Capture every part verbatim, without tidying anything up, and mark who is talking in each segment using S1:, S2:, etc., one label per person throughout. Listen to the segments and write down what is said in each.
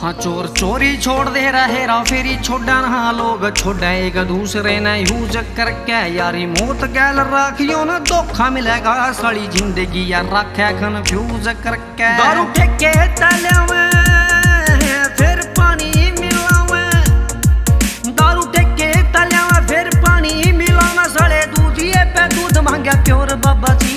S1: हाँ चोर चोरी छोड़ दे रहे रा फेरी छोड़न हाँ लोग छोड़े एक दूसरे ने यूज करके यारी मौत गैल राखियो न धोखा मिलेगा साली जिंदगी यार रखे कन्फ्यूज करके दारू ठेके तले फिर पानी मिलावे दारू ठेके तले फिर पानी मिलावे सड़े दूधिए पे दूध मांगे प्योर बाबा जी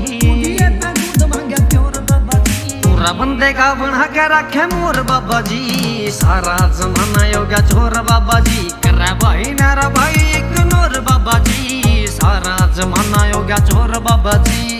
S1: बंदे का बना के रखे मोर बाबा जी सारा जमाना योगा छोर बाबा जी कर भाई मेरा भाई इग्नोर बाबा जी सारा जमाना योगा छोर बाबा जी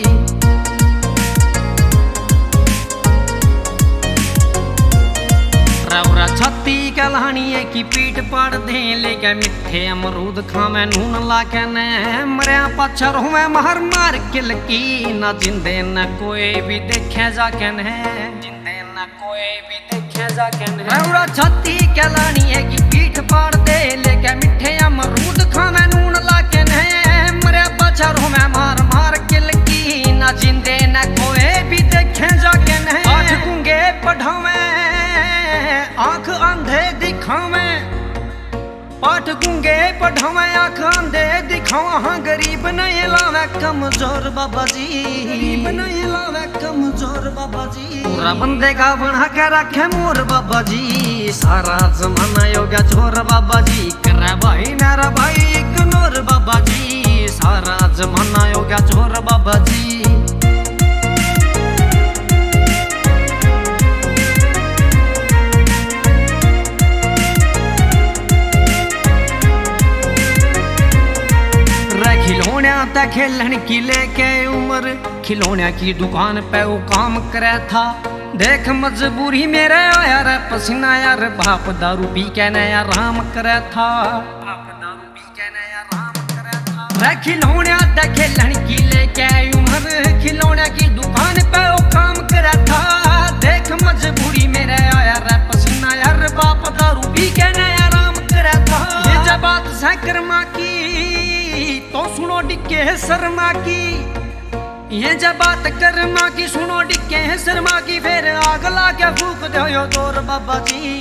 S1: रवरा छत्ती कलानी है की पीठ पाड़ दे लेके मिठे अमरूद खावे नून लाके ने मरिया पछर हुए महर मार किल की न जिंदे न कोई भी देखे जाके ने जिंदे न कोई भी देखे जाके ने रवरा छत्ती कलानी है की पीठ पाड़ दे लेके मिठे अमरूद खावे नून लाके ने मरिया पछर हुए मार मार किल की न जिंदे न कोई भी देखे जाके ने आठ गुंगे पढ़ावे आंख अंधे दिखावे पाठ गूंगे पढ़ावे आंख अंधे दिखावा हाँ गरीब नहीं लावे कमजोर बाबा जी गरीब नहीं लावे कमजोर बाबा जी पूरा बंदे का बना के रखे मोर बाबा जी सारा जमाना योगा छोर बाबा जी कर भाई मेरा भाई इग्नोर बाबा जी सारा जमाना योगा छोर बाबा जी खिलौना था खेलन की लेके उम्र खिलौना की दुकान पे वो काम करे था देख मजबूरी मेरे आया रे पसीना यार बाप दारू पी के नया राम करे था बाप दारू पी के नया राम करे था रे खिलौना था खेलन की लेके उम्र खिलौना की दुकान पे वो काम करे था देख मजबूरी मेरे आया रे पसीना यार बाप दारू पी के नया राम करे था ये जब बात है कर्मा की तो सुनो डिक्के शर्मा की ये जब बात कर्मा की सुनो डिक्के शर्मा की फिर आग लाके फूक दो तोर बाबा जी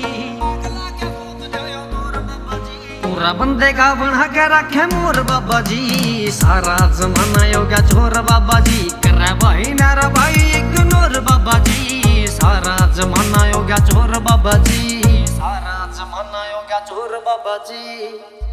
S1: पूरा बंदे का बना के रखे मोर बाबा जी सारा जमाना योगा छोर बाबा जी कर भाई मेरा भाई इग्नोर बाबा जी सारा जमाना योगा छोर बाबा जी सारा जमाना योगा छोर बाबा जी।